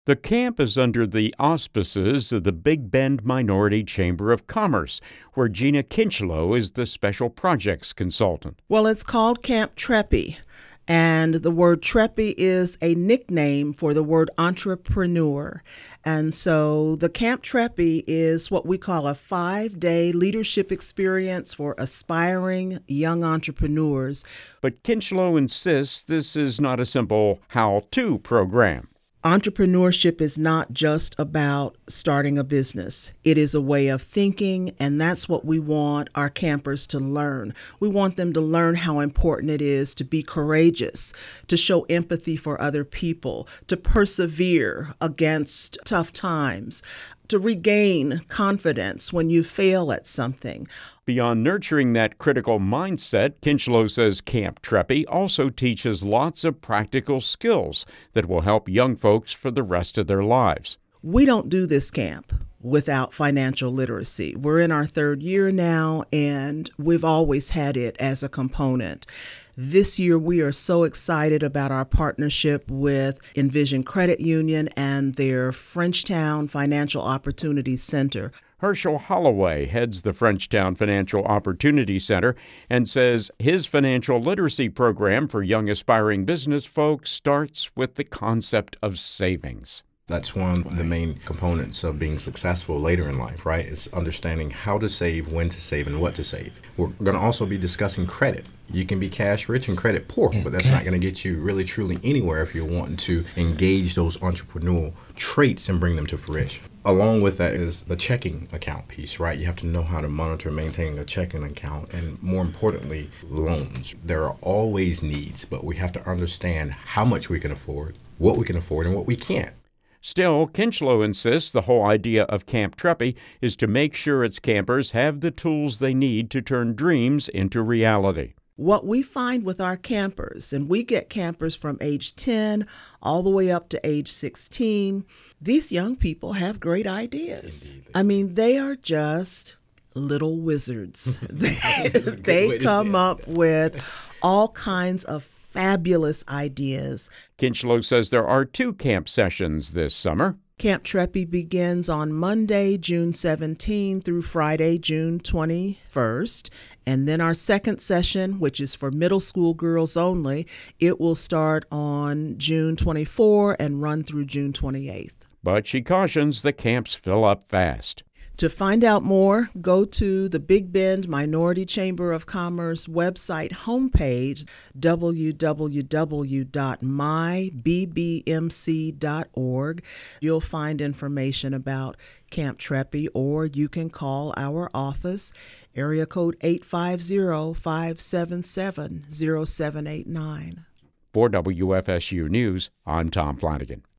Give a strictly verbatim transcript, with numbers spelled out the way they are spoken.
The camp is under the auspices of the Big Bend Minority Chamber of Commerce, where Gina Kinchelow is the special projects consultant. Well, it's called Camp Treppy, and the word Treppy is a nickname for the word entrepreneur. And so the Camp Treppy is what we call a five-day leadership experience for aspiring young entrepreneurs. But Kinchelow insists this is not a simple how-to program. Entrepreneurship is not just about starting a business. It is a way of thinking, and that's what we want our campers to learn. We want them to learn how important it is to be courageous, to show empathy for other people, to persevere against tough times, to regain confidence when you fail at something. Beyond nurturing that critical mindset, Kinchelow says Camp Treppy also teaches lots of practical skills that will help young folks for the rest of their lives. We don't do this camp without financial literacy. We're in our third year now, and we've always had it as a component. This year, we are so excited about our partnership with Envision Credit Union and their Frenchtown Financial Opportunity Center. Herschel Holloway heads the Frenchtown Financial Opportunity Center and says his financial literacy program for young aspiring business folks starts with the concept of savings. That's one of the main components of being successful later in life, right? It's understanding how to save, when to save, and what to save. We're going to also be discussing credit. You can be cash rich and credit poor, but that's not going to get you really truly anywhere if you're wanting to engage those entrepreneurial traits and bring them to fruition. Along with that is the checking account piece, right? You have to know how to monitor and maintain a checking account, and more importantly, loans. There are always needs, but we have to understand how much we can afford, what we can afford, and what we can't. Still, Kinchelow insists the whole idea of Camp Treppy is to make sure its campers have the tools they need to turn dreams into reality. What we find with our campers, and we get campers from age ten all the way up to age sixteen, these young people have great ideas. Indeed. I mean, they are just little wizards. they they come up with all kinds of fabulous ideas. Kinchelow says there are two camp sessions this summer. Camp Treppy begins on Monday, June seventeenth through Friday, June twenty-first. And then our second session, which is for middle school girls only, it will start on June twenty-fourth and run through June twenty-eighth. But she cautions the camps fill up fast. To find out more, go to the Big Bend Minority Chamber of Commerce website homepage, w w w dot my b b m c dot org. You'll find information about Camp Treppy, or you can call our office, area code eight five zero, five seven seven, zero seven eight nine. For W F S U News, I'm Tom Flanagan.